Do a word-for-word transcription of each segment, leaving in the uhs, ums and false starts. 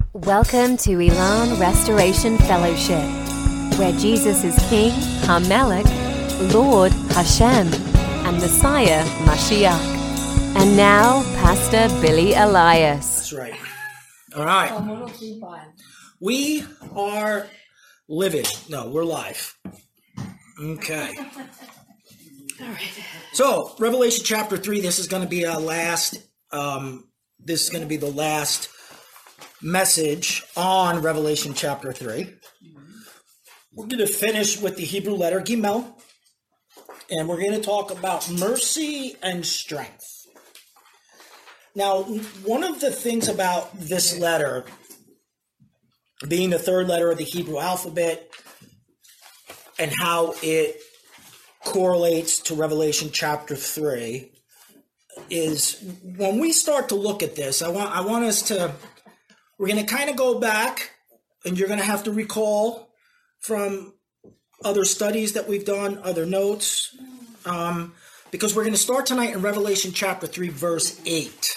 Welcome to Elan Restoration Fellowship, where Jesus is King, HaMelech, Lord, Hashem, and Messiah, Mashiach. And now, Pastor Billy Elias. That's right. All right. We are living. No, we're live. Okay. All right. So, Revelation chapter three, this is going to be our last, um, this is going to be the last message on Revelation chapter three. We're going to finish with the Hebrew letter Gimel, and we're going to talk about mercy and strength. Now, one of the things about this letter, being the third letter of the Hebrew alphabet, and how it correlates to Revelation chapter three, is when we start to look at this, I want I want us to, we're going to kind of go back, and you're going to have to recall from other studies that we've done, other notes, um, because we're going to start tonight in Revelation chapter three, verse eight.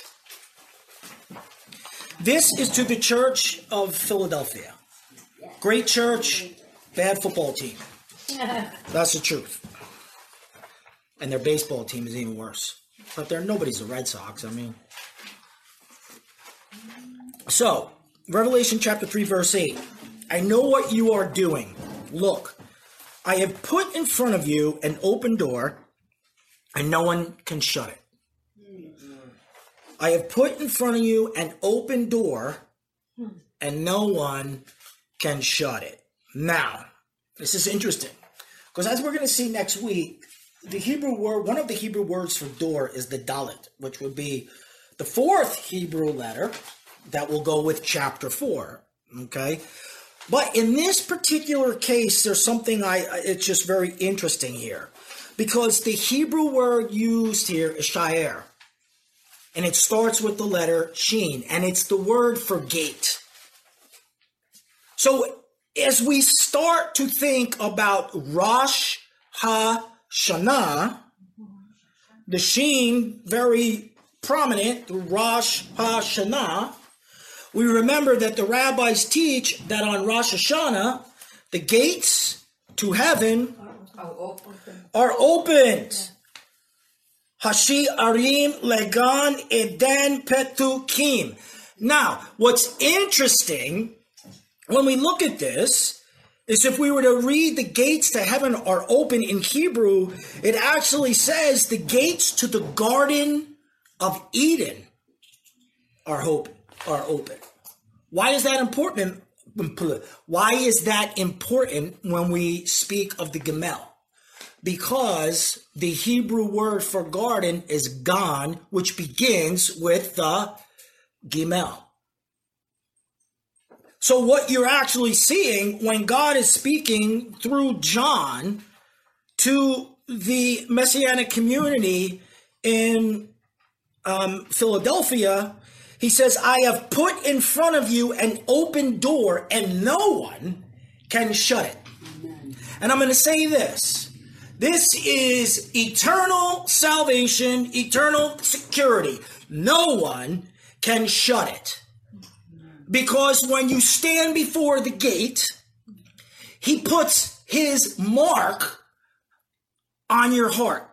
This is to the church of Philadelphia. Great church, bad football team. That's the truth. And their baseball team is even worse. But they're nobody's the Red Sox, I mean. So, Revelation chapter three, verse eight. I know what you are doing. Look, I have put in front of you an open door, and no one can shut it. I have put in front of you an open door, and no one can shut it. Now, this is interesting, because as we're going to see next week, the Hebrew word, one of the Hebrew words for door is the Dalet, which would be the fourth Hebrew letter that will go with chapter four, okay? But in this particular case, there's something I, it's just very interesting here, because the Hebrew word used here is sha'er, and it starts with the letter shin, and it's the word for gate. So as we start to think about Rosh Hashanah, the shin, very prominent, the Rosh Hashanah, we remember that the rabbis teach that on Rosh Hashanah, the gates to heaven are opened. Hashi Arim Legan Eden Petukim. Now, what's interesting when we look at this is if we were to read the gates to heaven are open in Hebrew, it actually says the gates to the Garden of Eden are open. Are open. Why is that important? Why is that important when we speak of the Gimel? Because the Hebrew word for garden is gan, which begins with the Gimel. So what you're actually seeing when God is speaking through John to the Messianic community in um, Philadelphia, he says, I have put in front of you an open door and no one can shut it. Amen. And I'm going to say this. This is eternal salvation, eternal security. No one can shut it. Because when you stand before the gate, he puts his mark on your heart.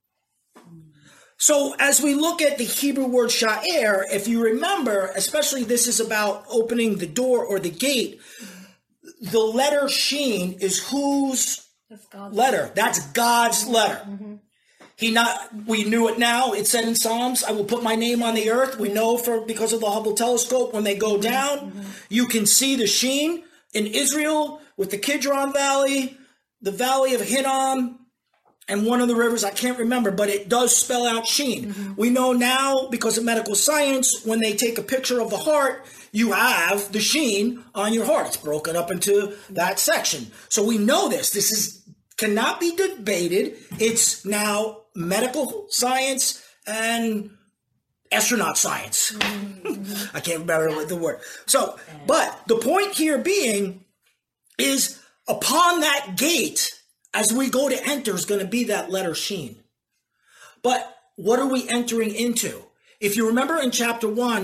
So as we look at the Hebrew word sha'er, if you remember, especially this is about opening the door or the gate, the letter shin is whose That's letter? That's God's letter. Mm-hmm. He not. We knew it now. It said in Psalms, I will put my name on the earth. We know for because of the Hubble telescope, when they go down, mm-hmm. you can see the shin in Israel with the Kidron Valley, the Valley of Hinnom, and one of the rivers, I can't remember, but it does spell out shin. Mm-hmm. We know now, because of medical science, when they take a picture of the heart, you have the shin on your heart. It's broken up into that section. So we know this. This is cannot be debated. It's now medical science and astronaut science. Mm-hmm. I can't remember the word. So, but the point here being is upon that gate, as we go to enter, is going to be that letter shin. But what are we entering into? If you remember in chapter one,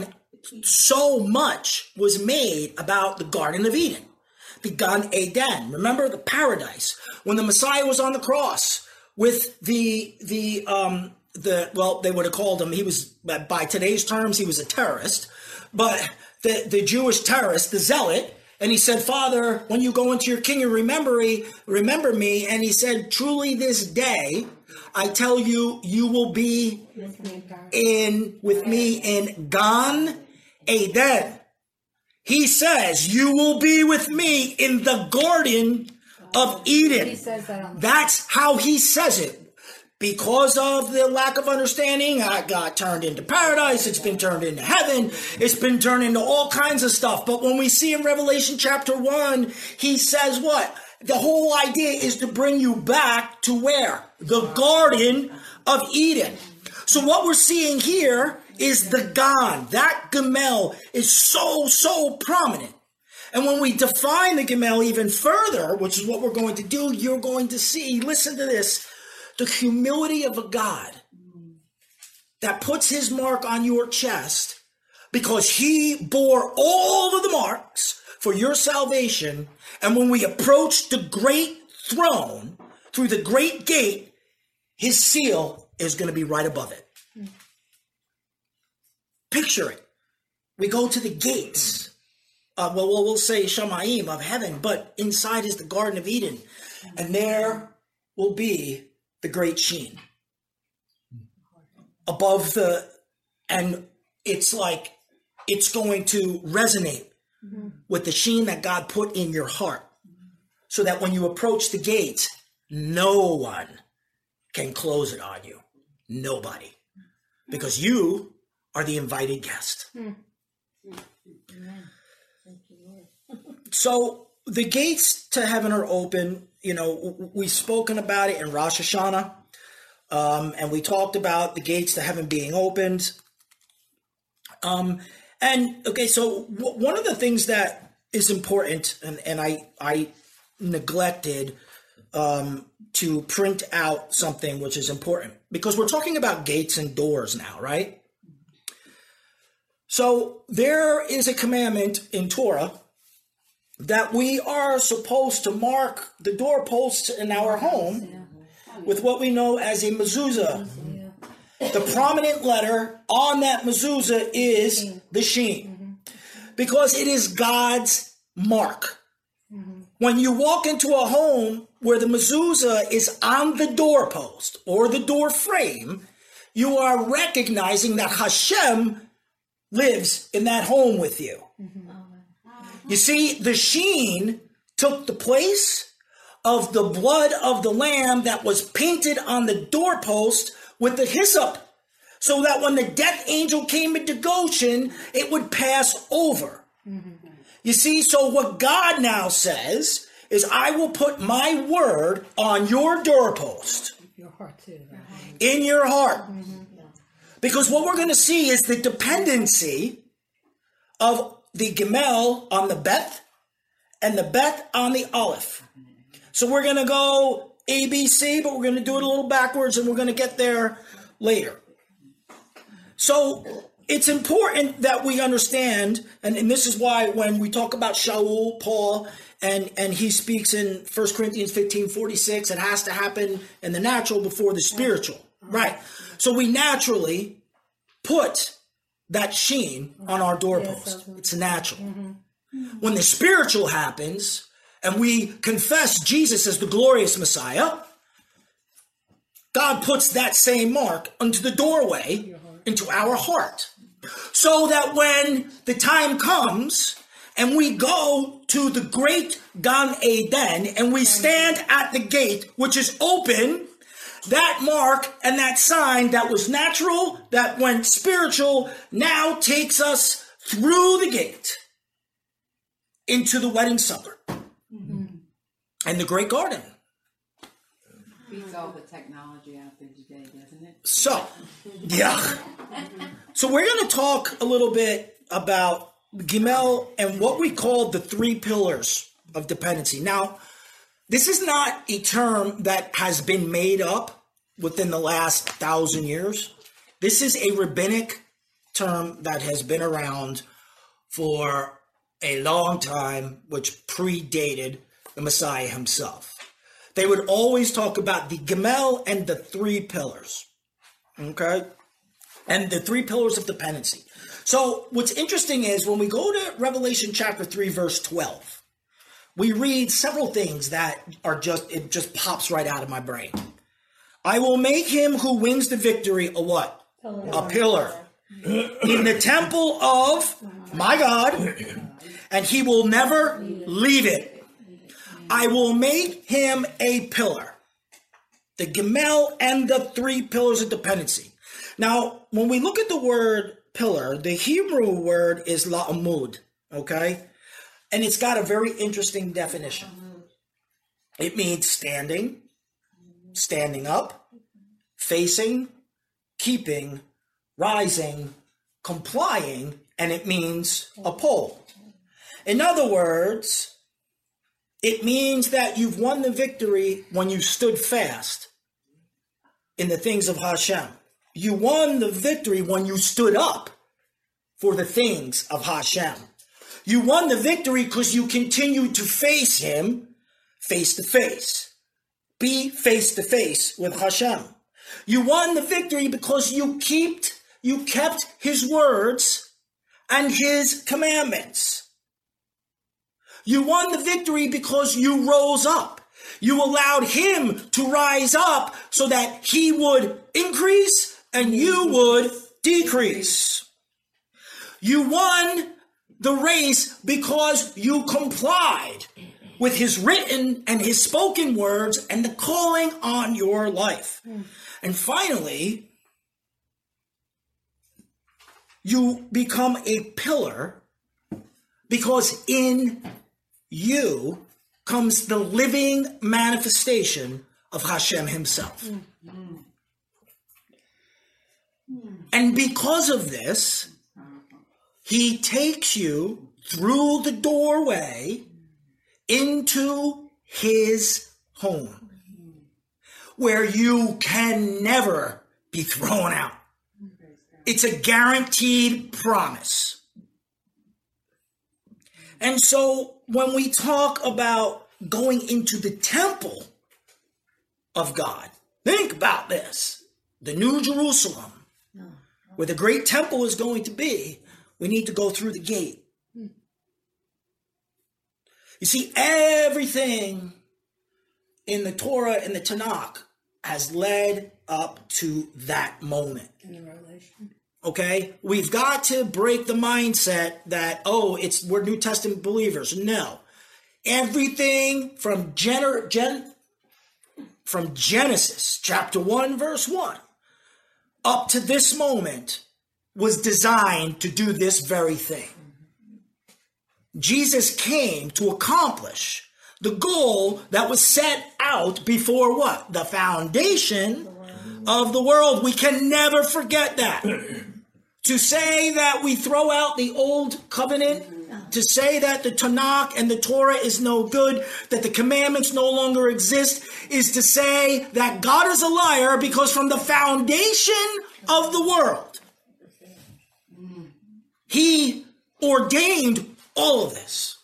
so much was made about the Garden of Eden, the Gan Eden. Remember the paradise when the Messiah was on the cross with the the um the well they would have called him, he was, by today's terms, he was a terrorist, but the the Jewish terrorist, the zealot. And he said, Father, when you go into your kingdom, remember me, remember me. And he said, truly this day, I tell you, you will be in with me in Gan Eden. He says, you will be with me in the Garden of Eden. He says that on the- That's how he says it. Because of the lack of understanding, I got turned into paradise. It's been turned into heaven. It's been turned into all kinds of stuff. But when we see in Revelation chapter one, he says what? The whole idea is to bring you back to where? The Garden of Eden. So what we're seeing here is the Gan. That Gemel is so, so prominent. And when we define the Gemel even further, which is what we're going to do, you're going to see, listen to this, the humility of a God that puts his mark on your chest because he bore all of the marks for your salvation. And when we approach the great throne through the great gate, his seal is going to be right above it. Picture it. We go to the gates. Uh, well, we'll, we'll say Shamayim of heaven, but inside is the Garden of Eden. And there will be the great sheen above the, and it's like, it's going to resonate mm-hmm. with the sheen that God put in your heart, so that when you approach the gates, no one can close it on you. Nobody. Because you are the invited guest. Mm-hmm. So the gates to heaven are open. You know, we've spoken about it in Rosh Hashanah, um, and we talked about the gates to heaven being opened. Um, and, okay, so w- one of the things that is important, and, and I, I neglected um, to print out something which is important, because we're talking about gates and doors now, right? So there is a commandment in Torah that we are supposed to mark the doorposts in our home with what we know as a mezuzah. The prominent letter on that mezuzah is the sheen, because it is God's mark. When you walk into a home where the mezuzah is on the doorpost or the door frame, you are recognizing that Hashem lives in that home with you. You see, the sheen took the place of the blood of the lamb that was painted on the doorpost with the hyssop, so that when the death angel came into Goshen, it would pass over. Mm-hmm. You see, so what God now says is, I will put my word on your doorpost. Your heart too. Right? In your heart. Mm-hmm. Because what we're going to see is the dependency of the Gemel on the Bet and the Bet on the Aleph. So we're going to go A, B, C, but we're going to do it a little backwards, and we're going to get there later. So it's important that we understand, and, and this is why when we talk about Shaul, Paul, and, and he speaks in First Corinthians fifteen forty-six, it has to happen in the natural before the spiritual. Right. So we naturally put that sheen on our doorpost. It's natural. When the spiritual happens, and we confess Jesus as the glorious Messiah, God puts that same mark onto the doorway into our heart. So that when the time comes and we go to the great Gan Eden and we stand at the gate, which is open, that mark and that sign that was natural, that went spiritual, now takes us through the gate into the wedding supper mm-hmm. and the great garden. Beats all the technology out there today, doesn't it? So, yeah. So we're going to talk a little bit about Gimel and what we call the three pillars of dependency. Now, this is not a term that has been made up within the last thousand years. This is a rabbinic term that has been around for a long time, which predated the Messiah himself. They would always talk about the Gemel and the three pillars, okay? And the three pillars of dependency. So what's interesting is when we go to Revelation chapter three, verse twelve, we read several things that are just, it just pops right out of my brain. I will make him who wins the victory a what? Pillar. A pillar in the temple of my God, and he will never leave it. I will make him a pillar. The Gemel and the three pillars of dependency. Now, when we look at the word pillar, the Hebrew word is la'amud, okay? And it's got a very interesting definition. It means standing, standing up, facing, keeping, rising, complying, and it means a pole. In other words, it means that you've won the victory when you stood fast in the things of Hashem. You won the victory when you stood up for the things of Hashem. You won the victory because you continued to face him face to face. Be face to face with Hashem. You won the victory because you kept, you kept his words and his commandments. You won the victory because you rose up. You allowed him to rise up so that he would increase and you would decrease. You won the race because you complied with his written and his spoken words and the calling on your life. And finally, you become a pillar because in you comes the living manifestation of Hashem himself. Mm-hmm. And because of this, he takes you through the doorway into his home, where you can never be thrown out. It's a guaranteed promise. And so when we talk about going into the temple of God, think about this. The New Jerusalem, where the great temple is going to be, we need to go through the gate. You see, everything in the Torah and the Tanakh has led up to that moment. In the Revelation. Okay? We've got to break the mindset that, oh, it's we're New Testament believers. No. Everything from Gen- Gen- from Genesis chapter one, verse one, up to this moment was designed to do this very thing. Jesus came to accomplish the goal that was set out before what? The foundation of the world. We can never forget that. To say that we throw out the old covenant, to say that the Tanakh and the Torah is no good, that the commandments no longer exist, is to say that God is a liar, because from the foundation of the world, he ordained all of this.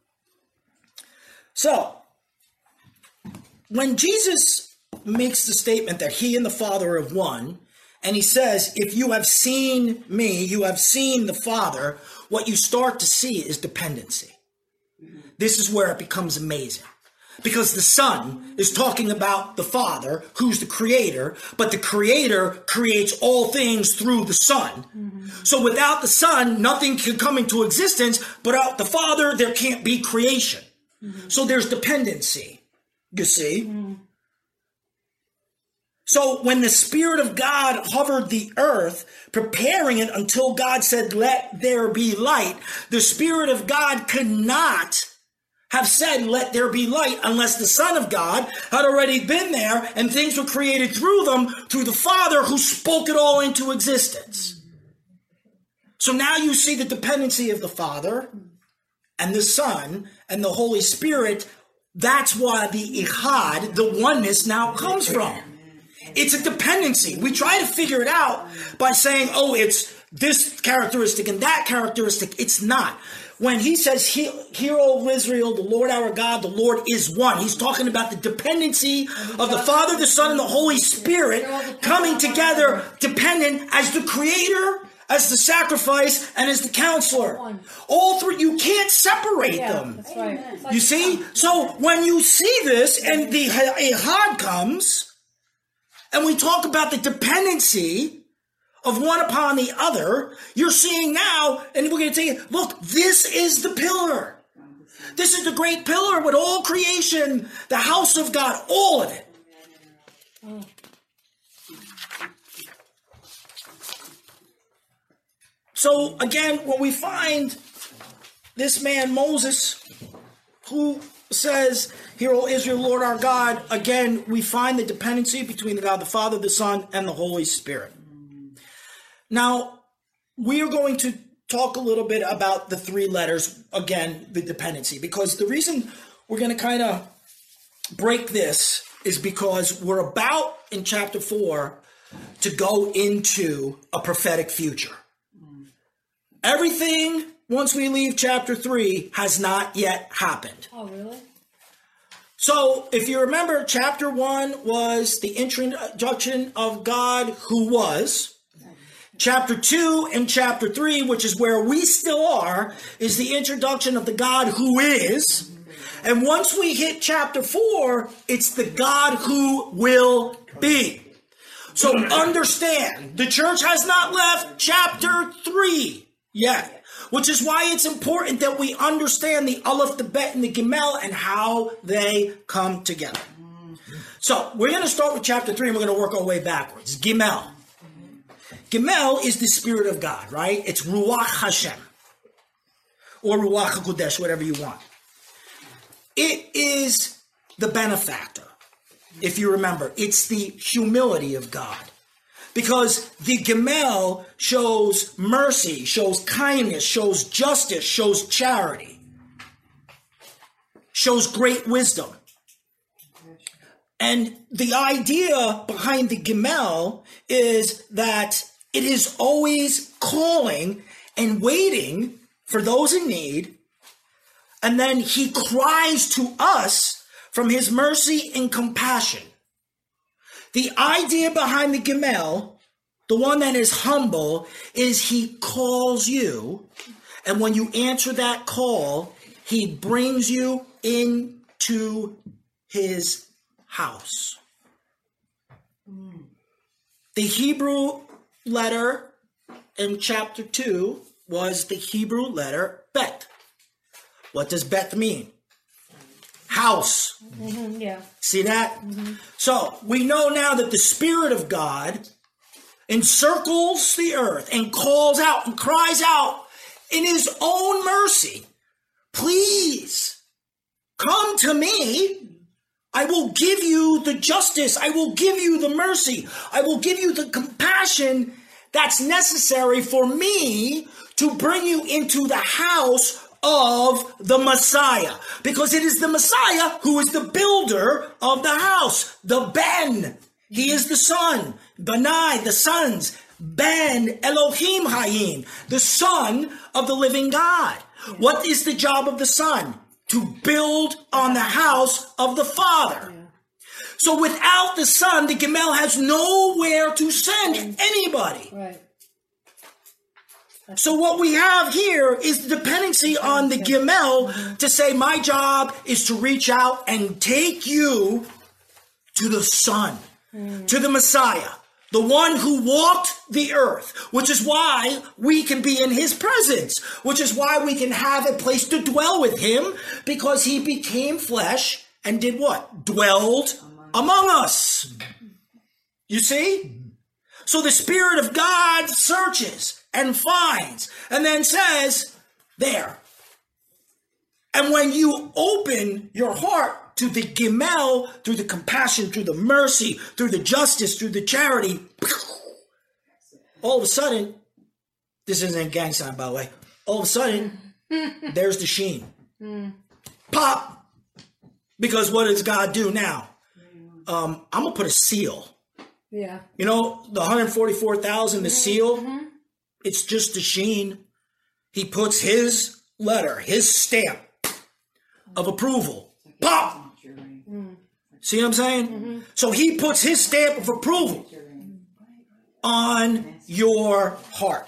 So, when Jesus makes the statement that he and the Father are one, and he says, if you have seen me, you have seen the Father, what you start to see is dependency. This is where it becomes amazing. Because the Son is talking about the Father, who's the Creator, but the Creator creates all things through the Son. Mm-hmm. So without the Son, nothing can come into existence, but without the Father, there can't be creation. Mm-hmm. So there's dependency, you see? Mm-hmm. So when the Spirit of God hovered the earth, preparing it until God said, let there be light, the Spirit of God could not have said, let there be light, unless the Son of God had already been there and things were created through them, through the Father who spoke it all into existence. So now you see the dependency of the Father and the Son and the Holy Spirit. That's why the Echad, the oneness, now comes from. It's a dependency. We try to figure it out by saying, oh, it's this characteristic and that characteristic. It's not. When he says, "Hear, O Israel, the Lord our God, the Lord is one," he's talking about the dependency of the Father, the Son, and the Holy Spirit coming together, dependent as the creator, as the sacrifice, and as the counselor. All three, you can't separate Yeah, them. that's right. You see? So when you see this and the Ehad comes, and we talk about the dependency of one upon the other, you're seeing now, and we're going to take it, look, this is the pillar. This is the great pillar with all creation, the house of God, all of it. So again, when we find this man Moses, who says, "Hear, O Israel, Lord our God," again, we find the dependency between the God, the Father, the Son, and the Holy Spirit. Now, we are going to talk a little bit about the three letters, again, the dependency, because the reason we're going to kind of break this is because we're about, in chapter four, to go into a prophetic future. Everything, once we leave chapter three, has not yet happened. Oh, really? So, if you remember, chapter one was the introduction of God who was. Chapter two and chapter three, which is where we still are, is the introduction of the God who is. And once we hit chapter four, it's the God who will be. So understand, the church has not left chapter three yet, which is why it's important that we understand the Aleph, the Bet, and the Gimel and how they come together. So we're going to start with chapter three and we're going to work our way backwards. Gimel. Gimel is the Spirit of God, right? It's Ruach Hashem. Or Ruach HaKodesh, whatever you want. It is the benefactor, if you remember. It's the humility of God. Because the Gimel shows mercy, shows kindness, shows justice, shows charity. Shows great wisdom. And the idea behind the Gimel is that it is always calling and waiting for those in need. And then he cries to us from his mercy and compassion. The idea behind the Gimel, the one that is humble, is he calls you. And when you answer that call, he brings you into his house. The Hebrew letter in chapter two was the Hebrew letter Bet. What does Bet mean? House. Mm-hmm, yeah. See that? Mm-hmm. So we know now that the Spirit of God encircles the earth and calls out and cries out in his own mercy, "Please come to me. I will give you the justice. I will give you the mercy. I will give you the compassion that's necessary for me to bring you into the house of the Messiah." Because it is the Messiah who is the builder of the house. The Ben. He is the son. Benai, the sons. Ben Elohim Hayim, the son of the living God. Yeah. What is the job of the son? To build on the house of the Father. Yeah. So without the Son, the Gimel has nowhere to send anybody. Right. So what we have here is the dependency on the Gimel mm-hmm. to say, my job is to reach out and take you to the Son, mm. to the Messiah, the one who walked the earth, which is why we can be in his presence, which is why we can have a place to dwell with him, because he became flesh and did what? Dwelled among us. You see? So the Spirit of God searches and finds and then says, there. And when you open your heart to the Gimel, through the compassion, through the mercy, through the justice, through the charity, all of a sudden, this isn't a gang sign, by the way, all of a sudden, there's the sheen. Pop! Because what does God do now? Um, I'm going to put a seal. Yeah. You know, the one hundred forty-four thousand, the seal, It's just a sheen. He puts his letter, his stamp of approval. Pop! See what I'm saying? Mm-hmm. So he puts his stamp of approval on your heart.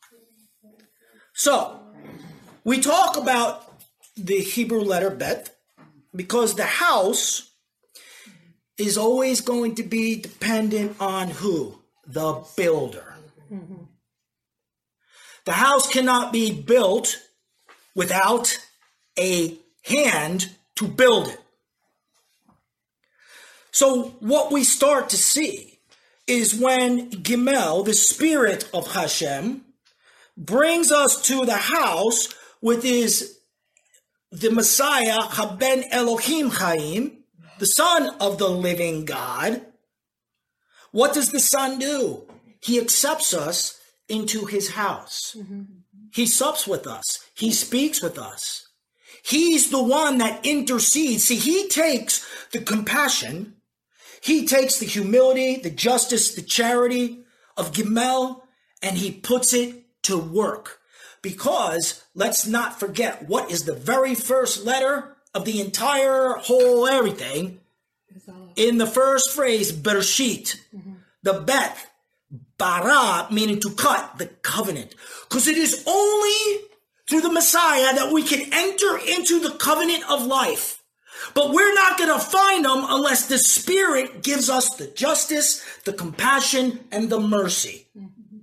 So, we talk about the Hebrew letter Bet because the house is always going to be dependent on who? The builder. Mm-hmm. The house cannot be built without a hand to build it. So what we start to see is when Gimel, the spirit of Hashem, brings us to the house with his, the Messiah, Haben Elohim Chaim, the Son of the living God. What does the Son do? He accepts us into his house. Mm-hmm. He sups with us. He speaks with us. He's the one that intercedes. See, he takes the compassion, he takes the humility, the justice, the charity of Gimel, and he puts it to work. Because let's not forget, what is the very first letter of the entire whole everything? In the first phrase, Bereshit, mm-hmm. the Bet, Bara, meaning to cut, the covenant. Because it is only through the Messiah that we can enter into the covenant of life. But we're not going to find them unless the Spirit gives us the justice, the compassion, and the mercy. Mm-hmm.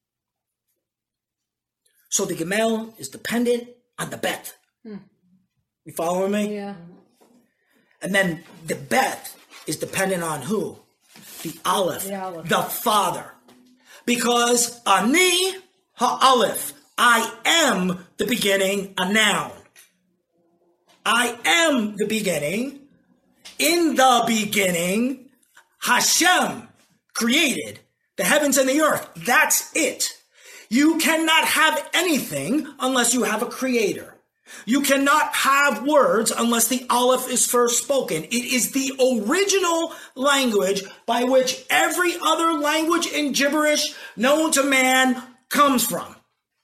So the Gimel is dependent on the Bet. Mm. You following me? Yeah. And then the Bet is dependent on who? The Aleph, the, Aleph. the Father. Because Ani ha-Aleph, I am the beginning, a noun. I am the beginning. In the beginning, Hashem created the heavens and the earth. That's it. You cannot have anything unless you have a creator. You cannot have words unless the Aleph is first spoken. It is the original language by which every other language in gibberish known to man comes from.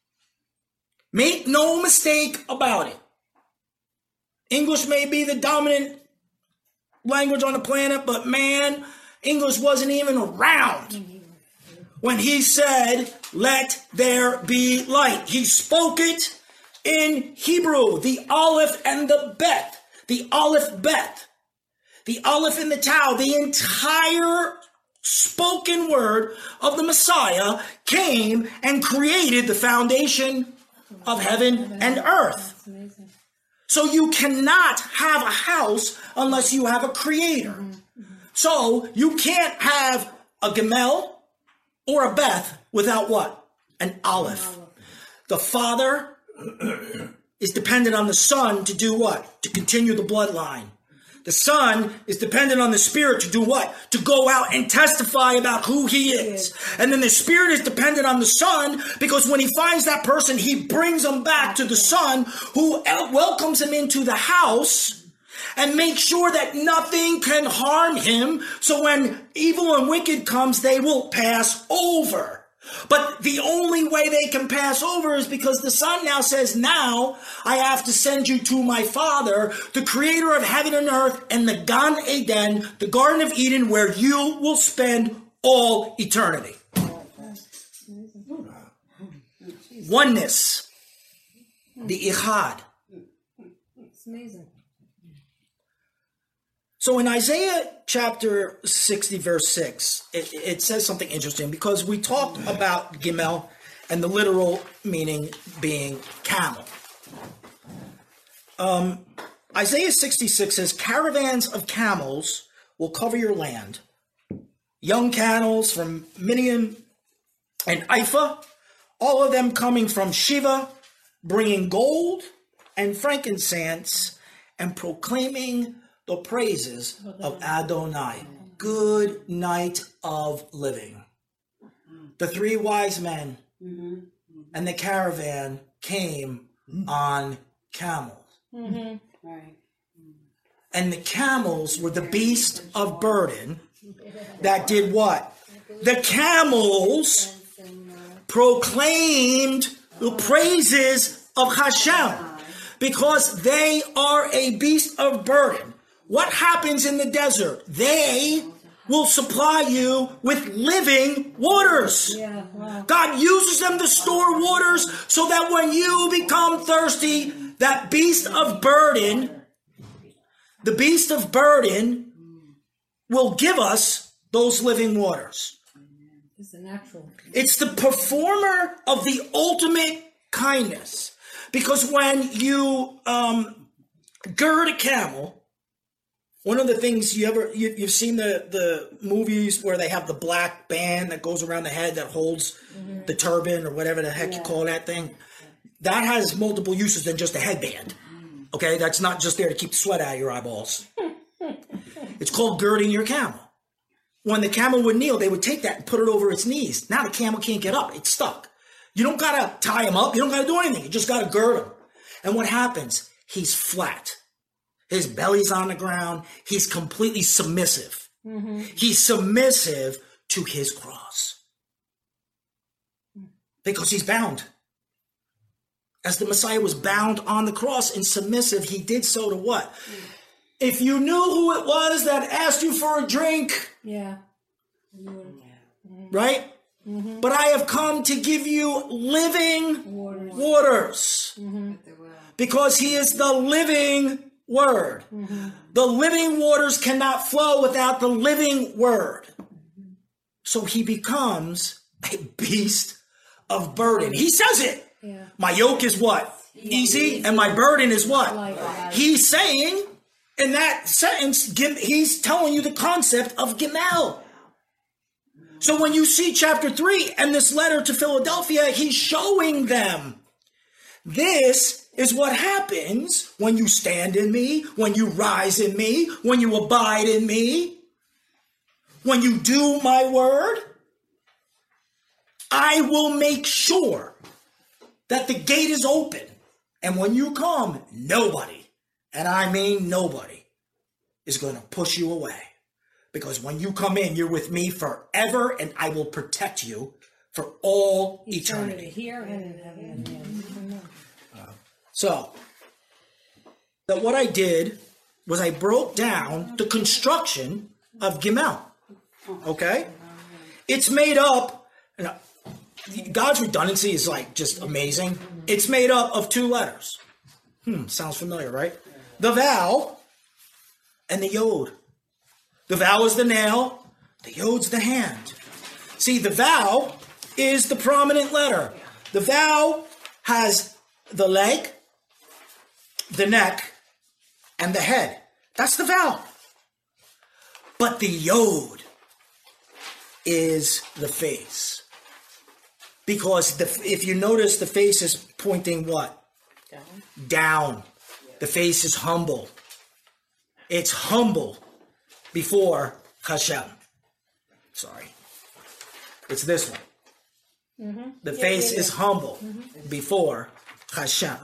Make no mistake about it. English may be the dominant language on the planet, but man, English wasn't even around when he said, let there be light. He spoke it in Hebrew, the Aleph and the Bet, the Aleph Bet, the Aleph and the Tau, the entire spoken word of the Messiah came and created the foundation of heaven and earth. So you cannot have a house unless you have a creator. So you can't have a Gimel or a Beth without what? An Aleph. The Father is dependent on the Son to do what? To continue the bloodline. The Son is dependent on the Spirit to do what? To go out and testify about who he is. And then the Spirit is dependent on the Son because when he finds that person, he brings them back to the Son who welcomes him into the house and makes sure that nothing can harm him. So when evil and wicked comes, they will pass over. But the only way they can pass over is because the Son now says, now I have to send you to my Father, the creator of heaven and earth, and the Gan Eden, the Garden of Eden, where you will spend all eternity. Oneness. The Ichad. It's amazing. So in Isaiah chapter sixty, verse six, it, it says something interesting because we talked about Gimel and the literal meaning being camel. Um, Isaiah sixty-six says, caravans of camels will cover your land. Young camels from Midian and Ephah, all of them coming from Shiva, bringing gold and frankincense and proclaiming the praises of Adonai. Good night of living. The three wise men and the caravan came on camels. Mm-hmm. Right. And the camels were the beast of burden that did what? The camels proclaimed the praises of Hashem because they are a beast of burden. What happens in the desert? They will supply you with living waters. Yeah, wow. God uses them to store waters so that when you become thirsty, that beast of burden, the beast of burden will give us those living waters. It's the natural. It's the performer of the ultimate kindness. Because when you um, gird a camel, one of the things you ever, you, you've seen the, the movies where they have the black band that goes around the head that holds mm-hmm. the turban or whatever the heck yeah. you call that thing. That has multiple uses than just a headband. Okay, that's not just there to keep the sweat out of your eyeballs. It's called girding your camel. When the camel would kneel, they would take that and put it over its knees. Now the camel can't get up. It's stuck. You don't got to tie him up. You don't got to do anything. You just got to gird him. And what happens? He's flat. His belly's on the ground. He's completely submissive. Mm-hmm. He's submissive to his cross. Because he's bound. As the Messiah was bound on the cross and submissive, he did so to what? Mm. If you knew who it was that asked you for a drink. Yeah. Mm-hmm. Right? Mm-hmm. But I have come to give you living waters. waters mm-hmm. Because he is the living word. Mm-hmm. The living waters cannot flow without the living word. Mm-hmm. So he becomes a beast of burden. He says it. Yeah. My yoke is what? Easy. And my burden is what? Like he's saying in that sentence, he's telling you the concept of Gimel. So when you see chapter three and this letter to Philadelphia, he's showing them this is what happens when you stand in me, when you rise in me, when you abide in me, when you do my word. I will make sure that the gate is open. And when you come, nobody, and I mean nobody, is going to push you away. Because when you come in, you're with me forever, and I will protect you for all eternity. eternity. Here and in heaven. Uh, so, that what I did was I broke down the construction of Gimel. Okay? It's made up, you know, God's redundancy is like just amazing. It's made up of two letters. Hmm, sounds familiar, right? The vowel and the yod. The vowel is the nail, the yod's the hand. See, the vowel is the prominent letter. The vowel has the leg, the neck, and the head. That's the vowel. But the yod is the face. Because the, if you notice, the face is pointing what? Down. Down. The face is humble. It's humble before Hashem. Sorry. It's this one. Mm-hmm. The yeah, face yeah, yeah. is humble mm-hmm. before Hashem.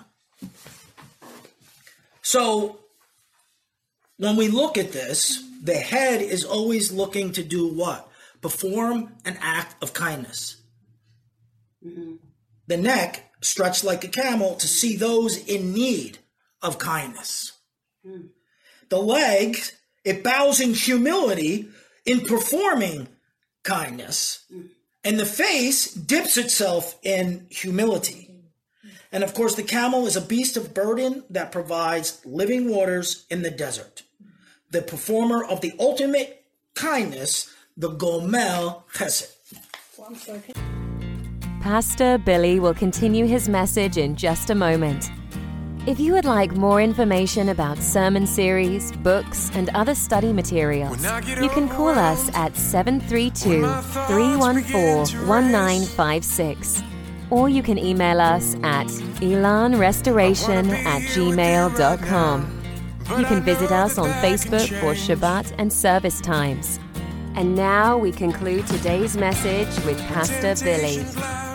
So, when we look at this, the head is always looking to do what? Perform an act of kindness. Mm-hmm. The neck stretched like a camel to see those in need of kindness. Mm. The leg, it bows in humility in performing kindness. Mm. And the face dips itself in humility. And of course, the camel is a beast of burden that provides living waters in the desert. The performer of the ultimate kindness, the Gomel Chesed. One second. Pastor Billy will continue his message in just a moment. If you would like more information about sermon series, books, and other study materials, you can call us at seven three two, three one four, one nine five six, or you can email us at elan restoration at gmail dot com. You can visit us on Facebook for Shabbat and service times. And now we conclude today's message with Pastor Billy.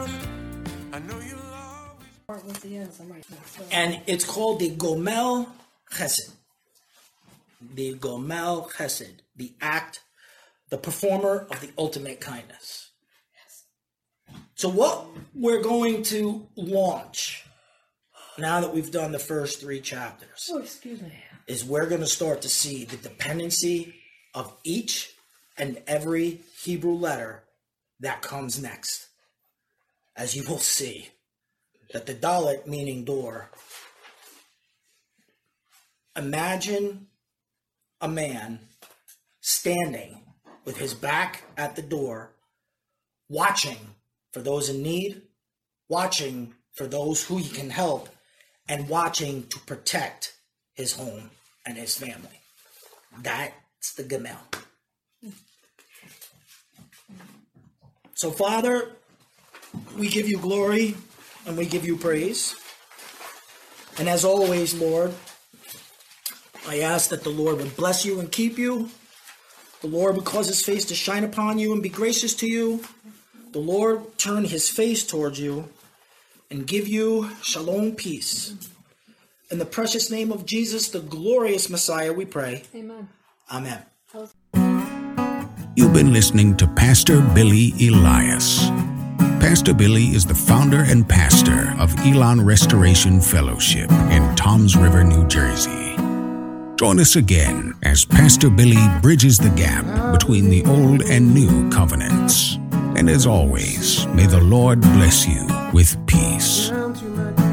And it's called the Gomel Chesed. The Gomel Chesed. The act, the performer of the ultimate kindness. So what we're going to launch, now that we've done the first three chapters, Oh, excuse me. is we're going to start to see the dependency of each and every Hebrew letter that comes next. As you will see, that the Dalet, meaning door, imagine a man standing with his back at the door, watching for those in need, watching for those who he can help, and watching to protect his home and his family. That's the Gemel. So, Father, we give you glory and we give you praise. And as always, Lord, I ask that the Lord would bless you and keep you. The Lord would cause his face to shine upon you and be gracious to you. The Lord turn his face towards you and give you shalom, peace. In the precious name of Jesus, the glorious Messiah, we pray. Amen. Amen. You've been listening to Pastor Billy Elias. Pastor Billy is the founder and pastor of Elon Restoration Fellowship in Toms River, New Jersey. Join us again as Pastor Billy bridges the gap between the old and new covenants. And as always, may the Lord bless you with peace. Down to my